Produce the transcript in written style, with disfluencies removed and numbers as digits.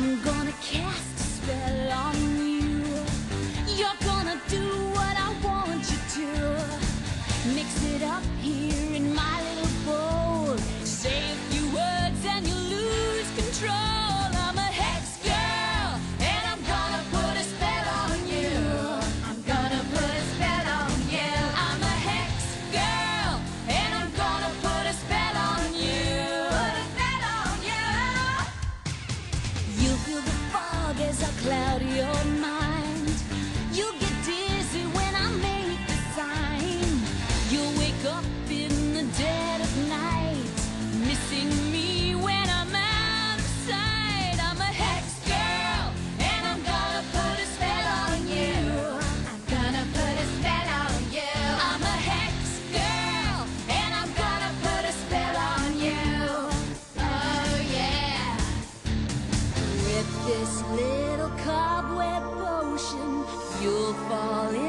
I'm gonna cast a spell on you. You're gonna do what I want you to. Mix it up here in my little bowl. Say a few words and you lose control. I'm a hex girl, and I'm gonna put a spell on you. I'm gonna put a spell on you. I'm a hex girl, and I'm gonna put a spell on you. Put a spell on you. You feel the fog as I cloud your mind. You get dizzy when I make the sign. You'll wake up in the dead of night, missing me when I'm out of sight. I'm a hex girl, and I'm gonna put a spell on you. I'm gonna put a spell on you. I'm a hex girl, and I'm gonna put a spell on you. Oh yeah. With this little cobweb potion, you'll fall